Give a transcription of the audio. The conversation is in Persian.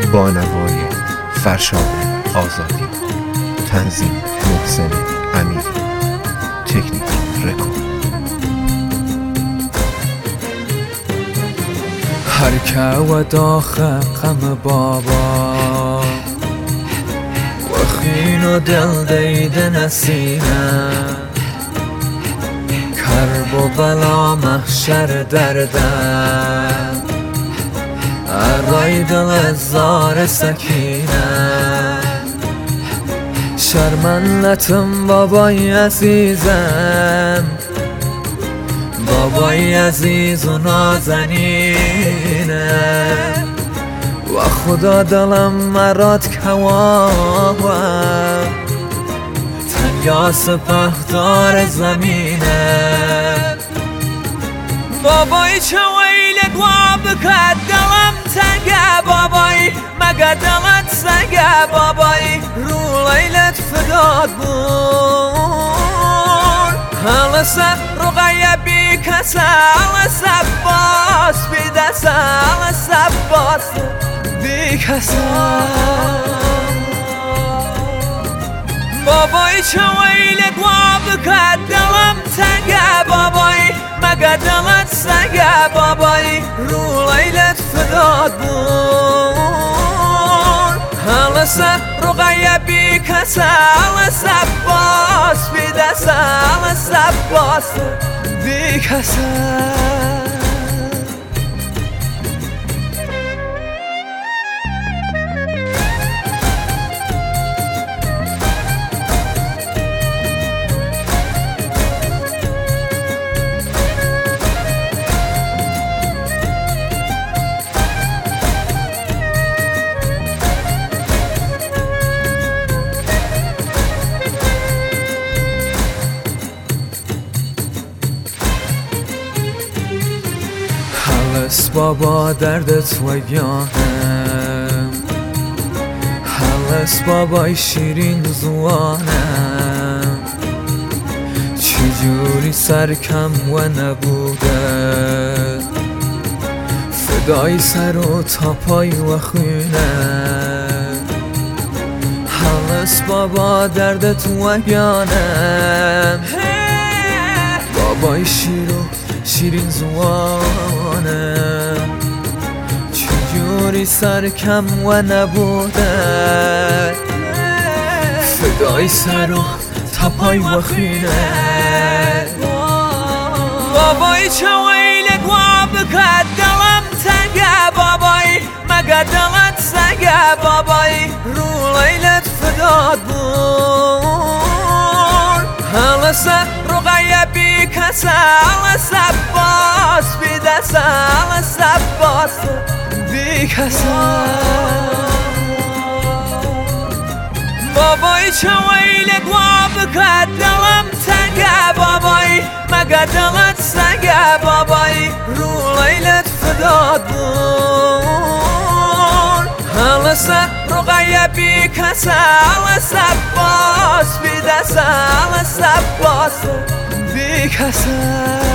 با نوای فرشاد آزادی، تنظیم محسن امیری، تکنیک رکورد. هرکه و داخل غم بابا و خین و دل دیده نسینه، کرب و بلا محشر درده، ارای دل زار سکینه. شرمنتم بابای عزیزم، بابای عزیز و نازنینه، و خدا دلم مرات کواوه، تنیا سپهدار زمینه. بابای چه ویل گوا بکد دلم تنگه، بابای مگه دلت سنگه، بابای رو لیلت فداد بود. هلسه رقیه بی کسه، هلسه باس بی دسته، هلسه باس بی کسه. بابای چه ویل گوا بکد دلم تنگه، بابای مگه دلت سنگه، بابای رو لیلت فداد بود. هلسه رقیه بی کسه، هلسه باس بی دسته، هلسه باس بی کسه. هلس بابا دردت وگانه، هلس بابای شیرین زوانه، چجوری سرکم و نبوده، فدای سر و تاپای و خونه. هلس بابا دردت وگانه، بابای شیرین زوانه، چجوری سرکم و نبوده، فدای سر و تپای و خینه. بابای چه ویل گوا بکد دلم تنگه، بابای مگه دلت سنگه، بابای رو لیلت فداد بود. هلسه رقیه بی کسه، هلسه باس بی دسته، هلسه باس بی کسه. بابای چه ویل گوا بکد دلم تنگه، بابای مگه دلت سنگه، بابای رو لیلت فداد بود. هلسه رقیه بی کسه، هلسه باس بی دسته، هلسه باس بی کسه.